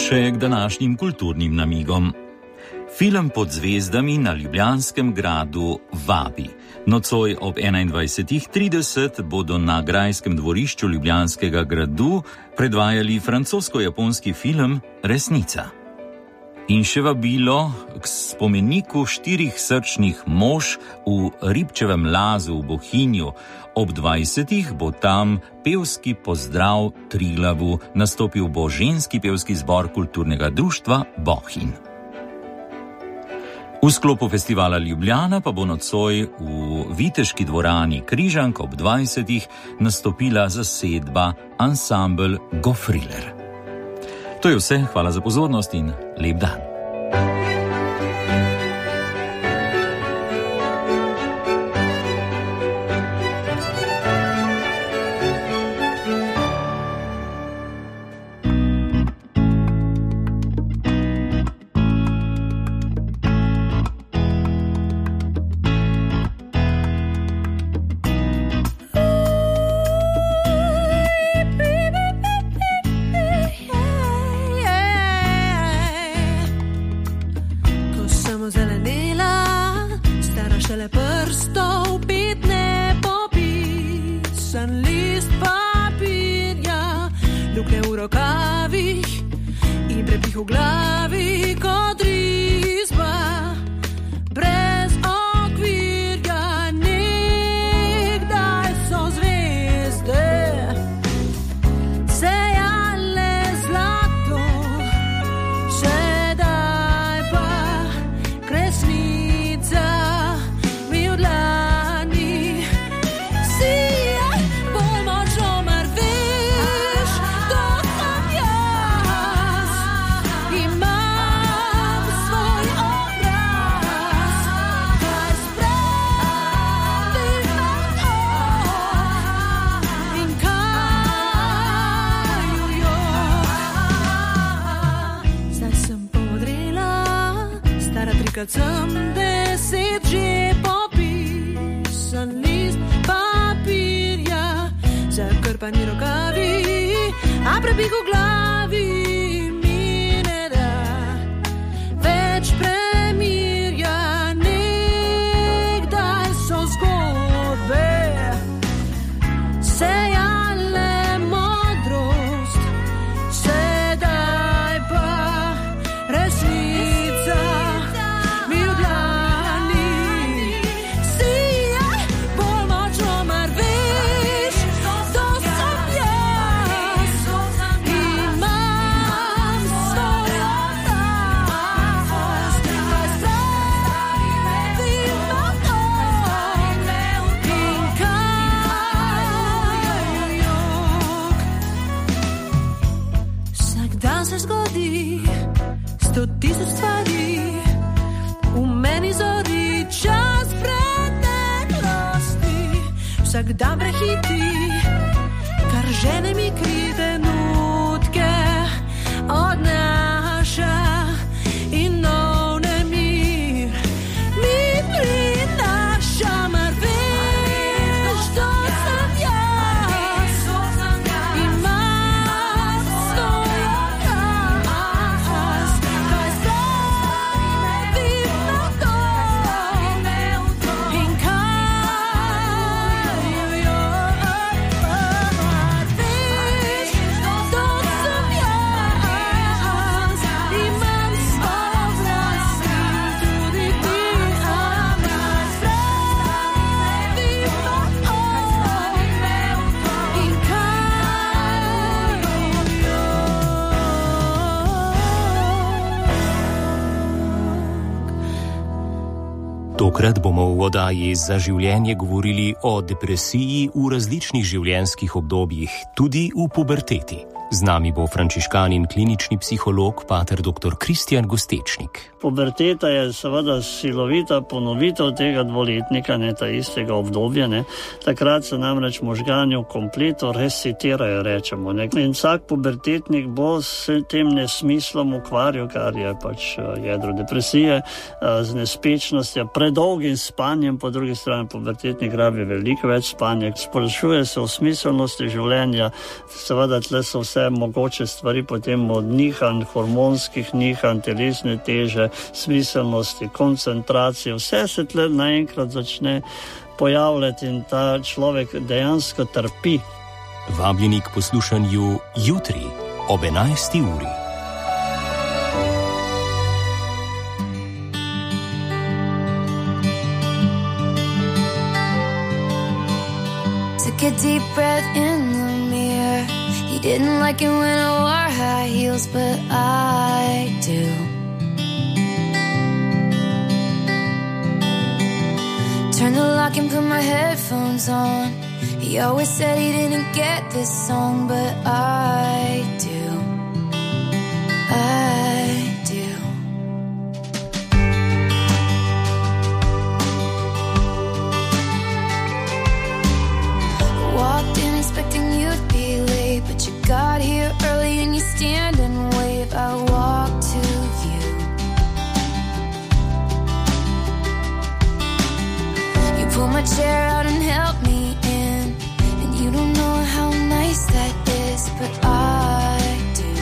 Še k današnjim kulturnim namigom. Film Pod zvezdami na Ljubljanskem gradu vabi. Nocoj ob enaindvajsetih trideset bodo na grajskem dvorišču Ljubljanskega gradu predvajali francosko-japonski film Resnica. In še vabilo k spomeniku štirih srčnih mož v Ribčevem lazu v Bohinju. Ob dvajsetih bo tam pevski pozdrav Triglavu, nastopil bo ženski pevski zbor kulturnega društva Bohinj. V sklopu festivala Ljubljana pa bo nocoj v Viteški dvorani Križank ob dvajsetih nastopila zasedba ansambel Gofriler. To je vse, hvala za pozornost in lep dan. Vsak dan prehiti, kar žene mi kri trenutke odnaša in nov nemir mi prinaša. Mar veš, to sem jaz, imam svoj odraz, kaj stavim na to in kaj Tokrat bomo v oddaji Za življenje govorili o depresiji v različnih življenjskih obdobjih, tudi v puberteti. Z nami bo frančiškan in klinični psiholog pater doktor Kristjan Gostečnik. Puberteta je seveda silovita ponovitev tega dvoletnika, ne ta istega obdobja. Ne. Takrat se namreč možgani v kompletu resetirajo, rečemo. Ne. In vsak pubertetnik bo s tem nesmislom ukvarjal, kar je pač jedro depresije, z nespečnostjo, predolgim spanjem, po drugi strani pubertetnik rabi veliko več spanja, sprašuje se o smiselnosti življenja, seveda tle so vse vse mogoče stvari, potem od nihanj, hormonskih nihanj, telesne teže, smiselnosti, koncentracije, vse se tle naenkrat začne pojavljati in ta človek dejansko trpi. Vabljeni k poslušanju jutri ob enajsti uri. Took a deep breath in the mirror. He didn't like it when I wore high heels, but I do. Turned the lock and put my headphones on. He always said he didn't get this song, but I do. I do. Walked in expecting you'd be late, but you got here early and you stand and wave. I walked to you. You pull my chair out and help me in, and you don't know how nice that is, but I do.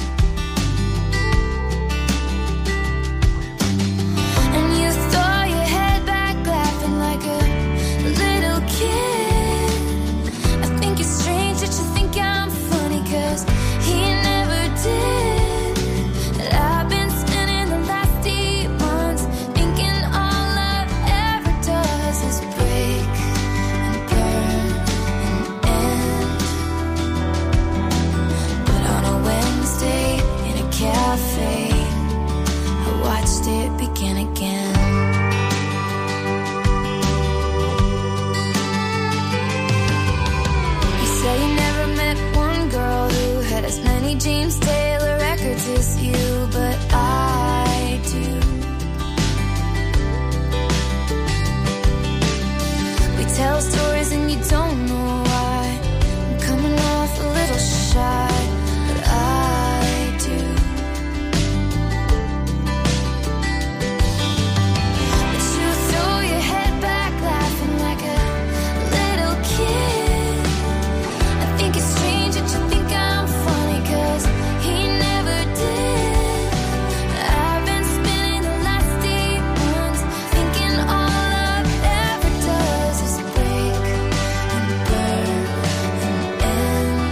And you throw your head back laughing like a little kid. I think it's strange that you think I'm funny, 'cause he never did. And I've been spending the last eight months thinking all love ever does is break and burn and end. But on a Wednesday in a cafe, I watched it begin again. You say you never met one girl who had as many James Taylor records as you, but I do. We tell stories and you don't know why. I'm coming off a little shy, but I do. But you throw your head back laughing like a little kid. I think it's strange that you think I'm funny, 'cause he never did. I've been spending the last eight months thinking all love ever does is break and burn and end.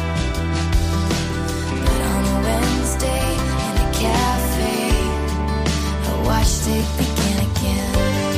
But on a Wednesday in a cafe, I watched it begin again.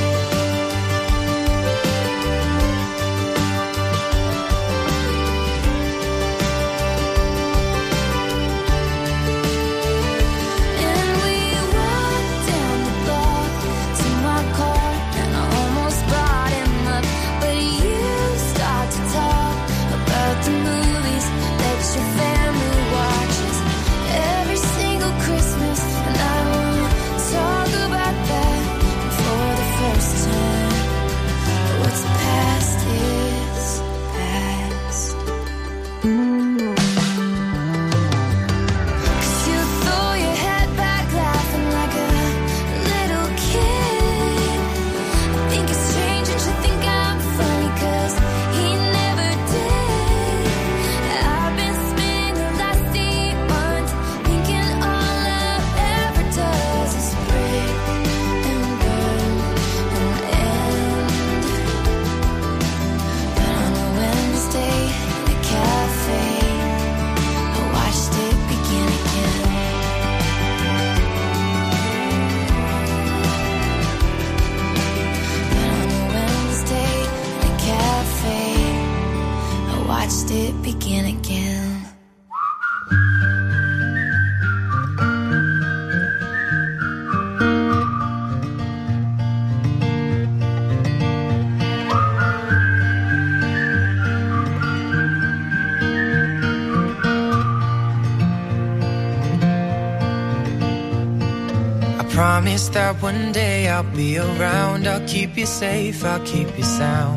And we walked down the block to my car, and I almost brought him up, but you start to talk about the movies that your family watches every single Christmas, and I want to talk about that for the first time. What's past is past. 'Cause you throw your head back laughing like a little kid. I think it's strange that you think I'm funny, 'cause he never did. I've been spending the last eight months thinking all love ever does is break and burn and end. But on a Wednesday in a cafe, I watched it begin again. But on a Wednesday in a cafe, I watched it begin again. I promise that one day I'll be around. I'll keep you safe, I'll keep you sound.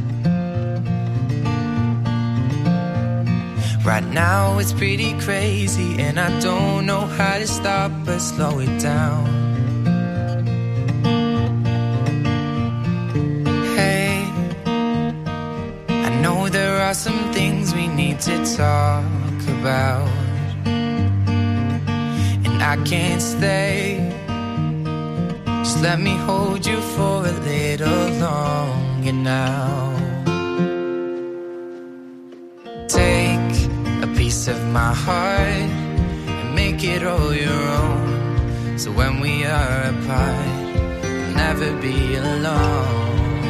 Right now it's pretty crazy, and I don't know how to stop but slow it down. Hey, I know there are some things we need to talk about, and I can't stay. Just let me hold you for a little longer now. Take a piece of my heart and make it all your own, so when we are apart, we'll never be alone.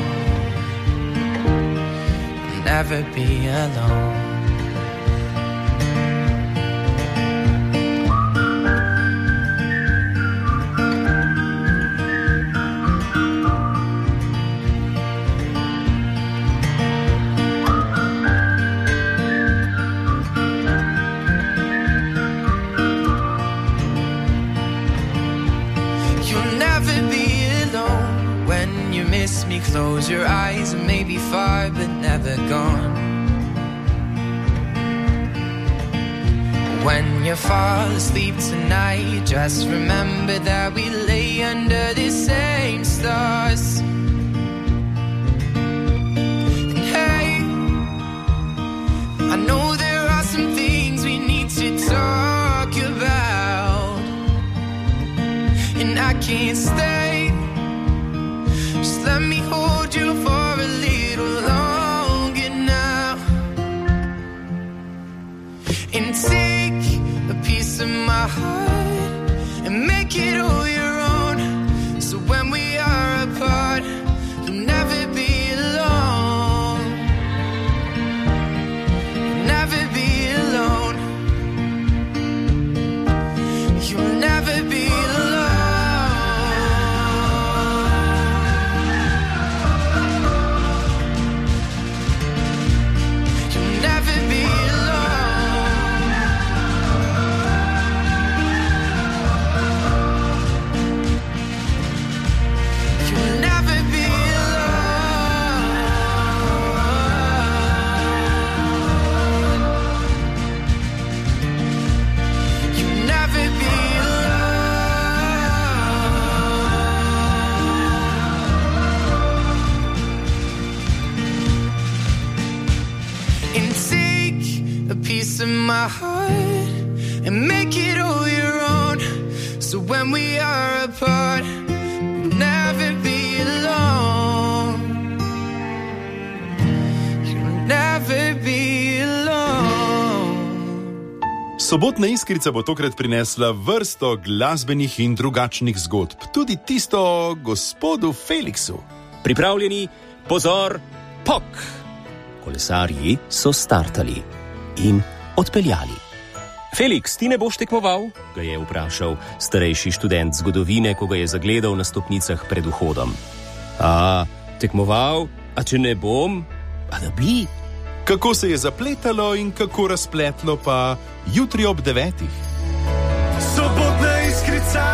We'll never be alone. Close your eyes and maybe far but never gone. When you fall asleep tonight, just remember that we lay under the same stars. And hey, I know there are some things we need to talk about, and I can't stay. Just let me hold you for a little longer now, and take a piece of my heart and make it all your own, so when we are apart, you'll never be alone. You'll never be alone. You'll never be alone. My heart and make it all your own, so when we are apart, you'll never be alone. You'll never be alone. Sobotna Iskrica bo tokrat prinesla vrsto glasbenih in drugačnih zgodb, tudi tisto o gospodu Feliksu. Pripravljeni, pozor, pok! Kolesarji so startali in odpeljali. Feliks, ti ne boš tekmoval? Ga je vprašal starejši študent zgodovine, ko ga je zagledal na stopnicah pred vhodom. A, tekmoval? A če ne bom? A da bi? Kako se je zapletalo in kako razpletlo pa jutri ob devetih. Sobotna Iskrica.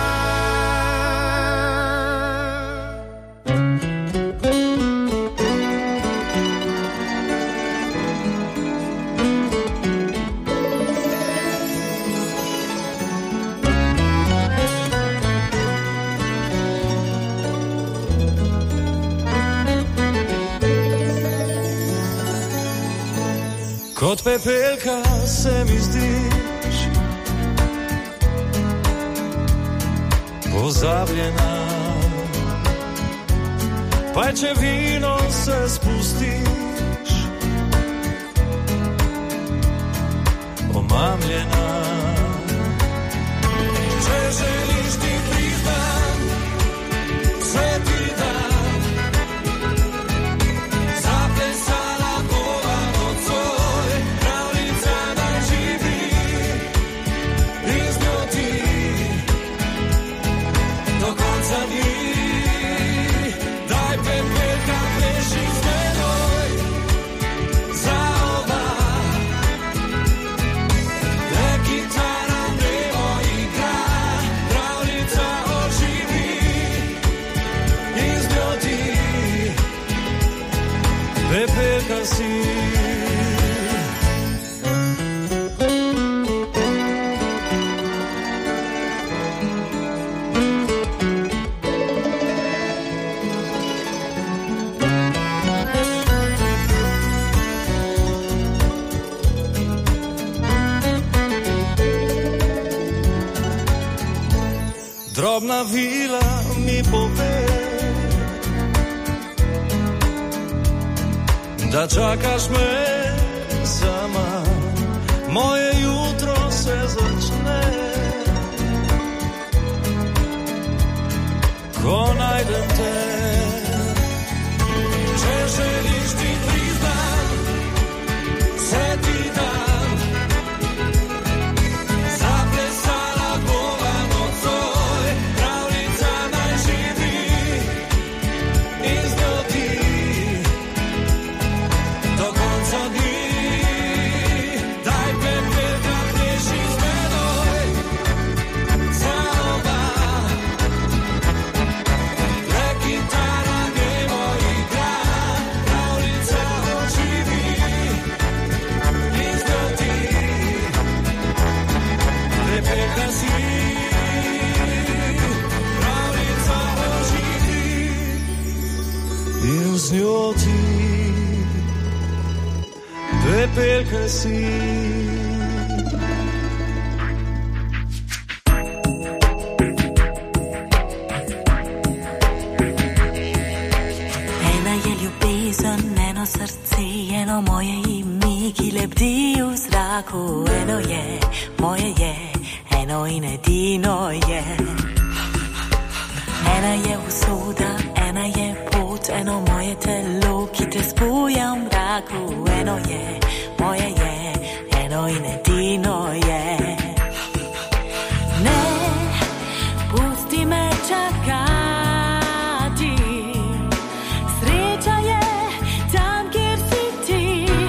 Kot pepelka se mi zdiš, pozabljena, pa če vino se spustiš, omamljena. Če želiš ti priznam, se ti dam. Let drobna vila mi pove, da čakaš me sama, moje jutro se začne, ko najdem te. Če želiš ti priznam, se ti dam, zaplesala bova nocoj, pravljica naj živi in zgodi do konca dni. Daj pepel, da pleši z menoj, za oba. Le kitara gremo igra, pravljica oživi in zgodi. Prepeka si, pravljica oživi in z njo ti. Prepeka si. Ena je ljubezen, eno srce, eno moje ime, ki lebdi v zraku. Eno je, moje je, eno in edino je. Ena je usoda, ena je pot, eno moje telo, ki te spuja v mraku. Eno je, moje je, eno in edino je. Ne, pusti me čakati, sreča je tam, kjer si ti.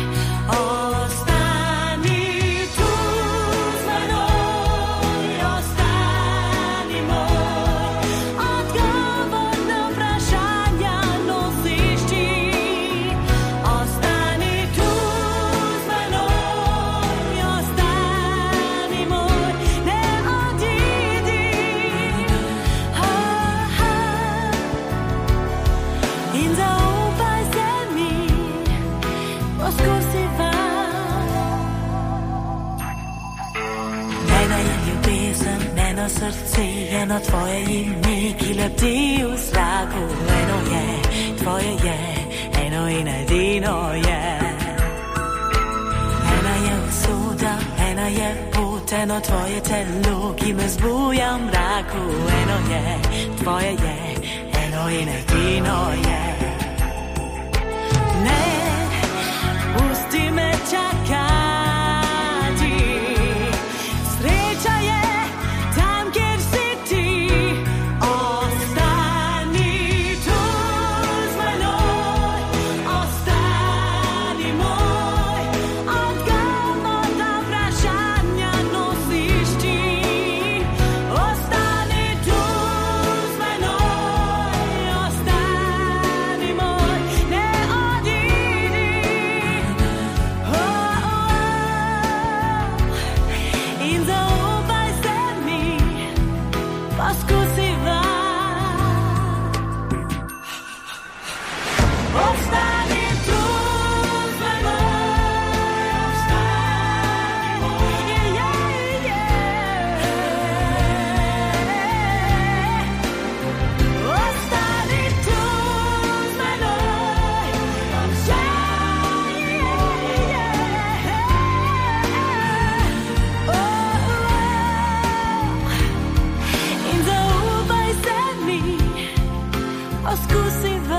Ostani tu z menoj, ostani moj, odgovor na vprašanja nosiš ti. Ostani tu z menoj, ostani moj, ne odidi. Ha, ha. In zaupaj se mi, poskusiva. Ena je ljubezen, eno srce, eno tvoje ime, ki lebdi v zraku. Eno je, tvoje je, eno in edino je. Ena je usoda, ena je pot, eno tvoje telo, ki me zbuja v mraku. Eno je, tvoje je, eno in edino je. Ne, pusti me čakati, sreča je tam, kjer si ti. Ostani tu z menoj, ostani moj, odgovor na vprašanja nosiš ti. Ostani tu z menoj, ostani moj, ne odidi. Oh, oh. In zaupaj se mi, poskusiva. Ostani tu z menoj, ostani moj, yeah, yeah. Ostani tu z menoj, ostani moj, yeah. Oh, oh. In zaupaj se mi, poskusiva.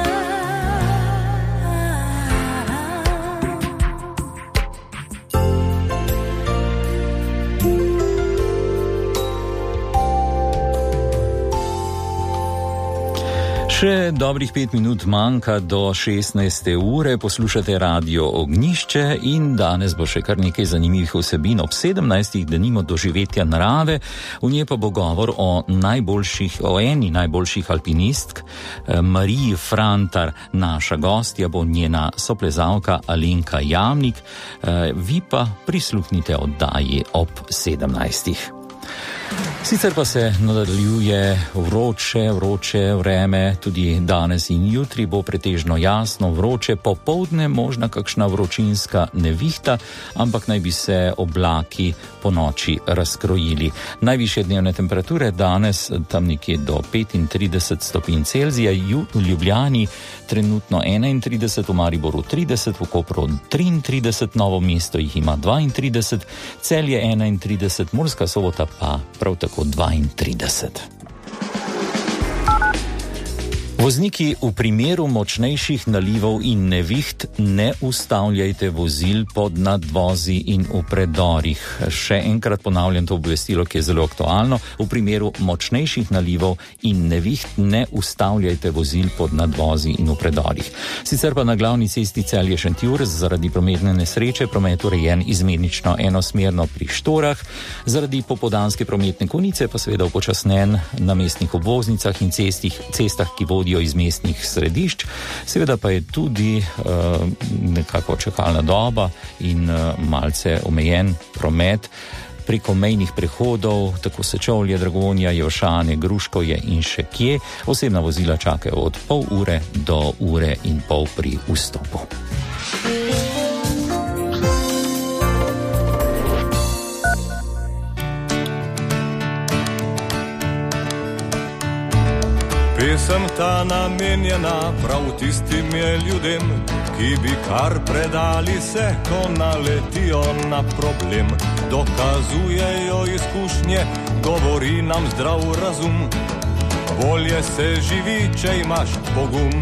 Še dobrih pet minut manjka do šestnajste ure, poslušate Radio Ognjišče in danes bo še kar nekaj zanimivih vsebin ob sedemnajstih, denimo doživetja narave, v njej pa bo govor o najboljših, o eni najboljših alpinistk, Mariji Frantar, naša gostja bo njena soplezalka Alenka Jamnik, vi pa prisluhnite oddaji ob sedemnajstih. Sicer pa se nadaljuje vroče, vroče vreme, tudi danes in jutri bo pretežno jasno vroče, popoldne možna kakšna vročinska nevihta, ampak naj bi se oblaki po noči razkrojili. Najvišje dnevne temperature danes tam nekje do petintrideset stopinj Celzija, v Ljubljani trenutno enaintrideset, v Mariboru trideset, v Kopru triintrideset, Novo mesto jih ima dvaintrideset, Celje enaintrideset, Murska Sobota pa prav tako dvaintrideset. Vozniki, v primeru močnejših nalivov in neviht ne ustavljajte vozil pod nadvozi in v predorih. Še enkrat ponavljam to obvestilo, ki je zelo aktualno. V primeru močnejših nalivov in neviht ne ustavljajte vozil pod nadvozi in v predorih. Sicer pa na glavni cesti Celje-Šentjur zaradi prometne nesreče promet urejen izmenično enosmerno pri Štorah, zaradi popoldanske prometne konice pa seveda upočasnen na mestnih obvoznicah in cestih, cestah, ki vodijo iz mestnih središč, seveda pa je tudi uh, nekako čakalna doba in uh, malce omejen promet preko mejnih prehodov, tako Sečovlje, Dragonja, Jevšane, Gruškovje in še kje. Osebna vozila čakajo od pol ure do ure in pol pri vstopu. Pesem ta namenjena prav tistim je ljudem, ki bi kar predali se, ko naletijo na problem. Dokazujejo izkušnje, govori nam zdrav razum. Bolje se živi, če imaš pogum.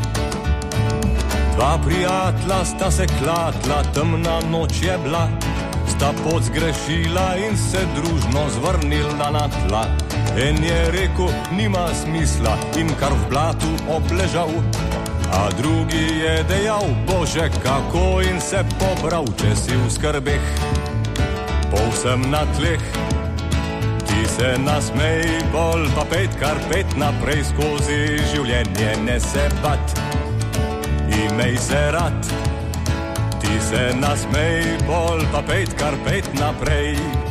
Dva prijatelja sta se klatla, temna noč je bila, sta pot zgrešila in se družno zvrnila na tla. En je rekel, nima smisla in kar v blatu obležal, a drugi je dejal, bože kako, in se pobral, če si v skrbeh, povsem na tleh. Ti se nasmej, bolj pa pet kar pet naprej skozi življenje, ne se bat, imej se rad. Ti se nasmej, bolj pa pet kar pet naprej.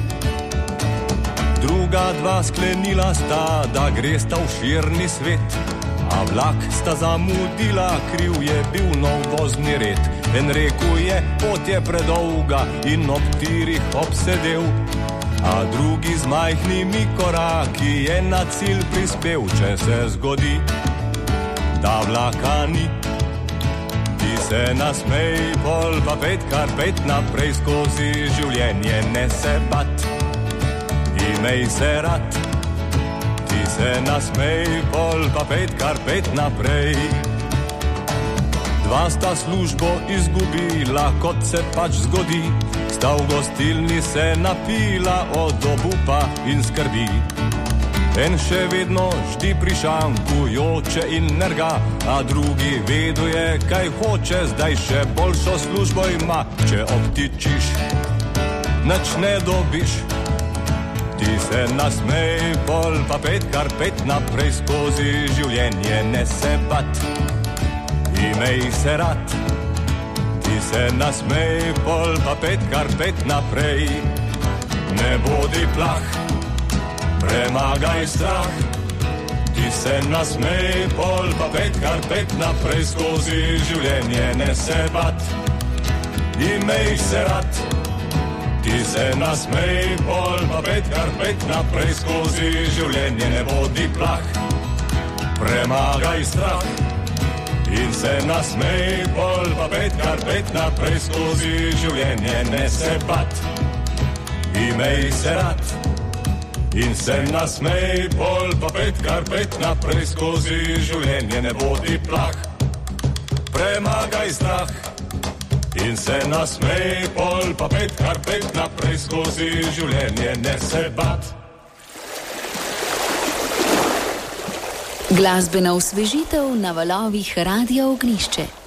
Druga dva sklenila sta, da gresta v širni svet, a vlak sta zamudila, kriv je bil nov vozni red. En rekel je, pot je predolga in ob tirih obsedel, a drugi z majhnimi koraki je na cilj prispel. Če se zgodi, da vlaka ni, ti se nasmej, pol pa pet kar pet naprej skozi življenje, ne se bat, imej se rad. Ti se nasmej, pol pa pet kar pet naprej. Dva sta službo izgubila, kot se pač zgodi, sta v gostilni se napila od obupa in skrbi. En še vedno ždi pri šanku, joče in nerga, a drugi veduje, kaj hoče, zdaj še boljšo službo ima. Če obtičiš, nič ne dobiš. Ti se nasmej, pol pa pet kar pet naprej skozi življenje, ne se bat, imej se rad. Ti se nasmej, pol pa pet kar pet naprej. Ne bodi plah, premagaj strah. Ti se nasmej, pol pa pet kar pet naprej skozi življenje, ne se bat, imej se rad. Ti se nasmej, pol pa pet kar pet naprej skozi življenje, ne bodi plah, premagaj strah. In se nasmej, pol pa pet kar pet naprej skozi življenje, ne se bat, imej se rad. In se nasmej, pol pa pet kar pet naprej skozi življenje, ne bodi plah, premagaj strah. In se nasmej, pol pa pet kar pet naprej skozi življenje, ne se bat. Glasbena osvežitev na valovih Radia Ognjišče.